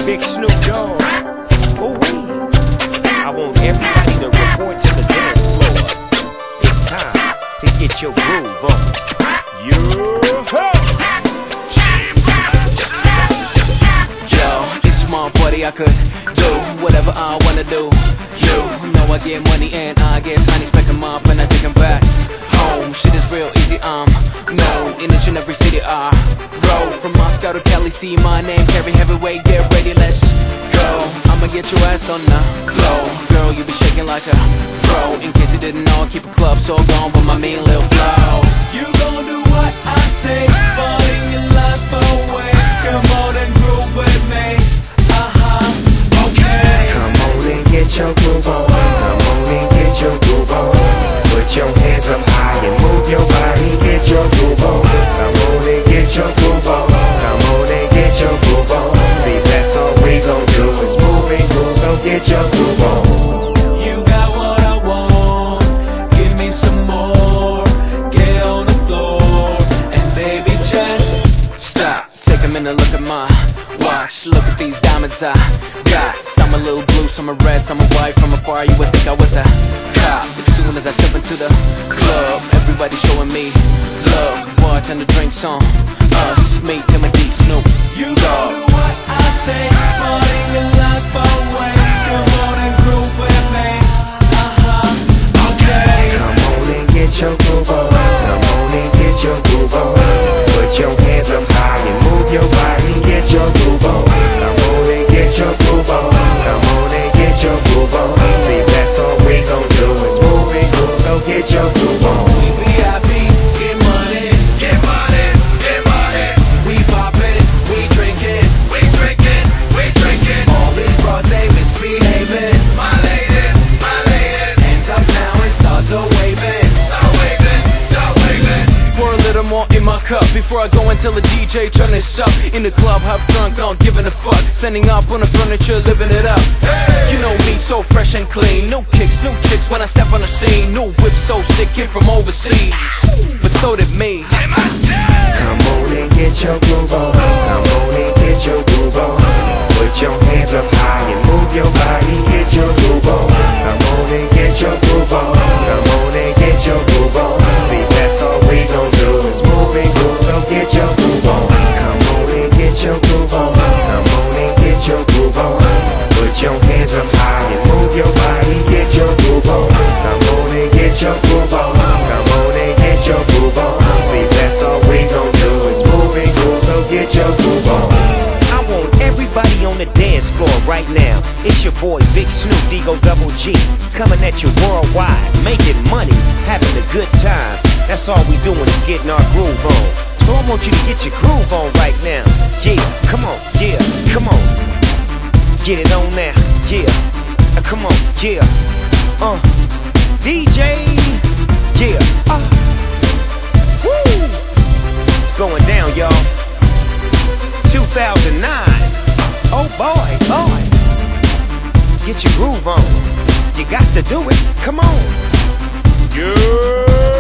Big Snoop Dogg. Ooh-wee. I want everybody to report to the dance floor. It's time to get your groove on. Yo, it's my buddy, I could do whatever I wanna do. You know I get money and I get honeys, pick 'em up and I take 'em back home. Shit is real easy, I'm known in each and every city I roll. From Moscow to Cali, see my name, carry heavyweight, get ready, let's go. I'ma get your ass on the floor. Girl, you be shaking like a pro. In case you didn't know, I keep a club so gone with my mean little flow. You gon' do what I say, falling your life away. Come on and groove with me. Okay. Come on and get your groove on. Come on and get your groove on. Put your hands up high and move your body, get your groove on. Come on and get your groove on. Come on and get your groove on. See, that's all we gon' do is move and groove, so get your groove on. You got what I want, give me some more. Get on the floor, and baby just stop. Take a minute, look at my watch. Look at these diamonds I got. Some a little blue, some are red, some are white. From afar you would think I was a cop. As soon as I step into the club, everybody showing me love. Bartender drinks on us, me, Timothy, Snoop. You gon' do what I say, party your life away. Come on and groove with me. Okay. Come on and get your groove on. Come on and get your groove on. Put your hands up high and move your body, get your groove on. Come on and get your groove on. Come on and get your groove on. See, that's all we gon' do is move and groove, so get your groove on. We VIP, get money, get money, get money. We poppin', we drinkin', we drinkin', we drinkin'. All these bros, they misbehavin'. My ladies, hands up now and start the waving. Start waving, start waving. Pour a little more in my cup before I go and tell the DJ turn this up. In the club, half drunk, not giving a fuck. Standing up on the furniture, living it up. Hey! You know me, so fresh and clean. No kicks, no chicks when I step on the scene. New whip, so sick, kid from overseas. But so did me. Come on and get your groove on. Come on and get your groove on. Put your hands up high and move your body, get your groove on. Come on and get your groove on. Come on and get your groove on. See, that's all we gon' do is move and groove, so get your groove on. Come on and get your groove on. Come on and get your groove on. Put your hands up high and move your body, get your groove on. Come on and get your groove on. Come on and get your groove on. See, that's all we gon' do is move and groove, so get your groove on. I want everybody on the dance floor right now. It's your boy Big Snoop Digo Double G, coming at you worldwide, making money, having a good time. That's all we doing is getting our groove on. So I want you to get your groove on right now. Yeah, come on, yeah, come on. Get it on now, yeah. Come on, yeah. DJ, yeah. Woo! It's going down, y'all. 2009. Oh boy, boy. Get your groove on. You got to do it. Come on. Yeah.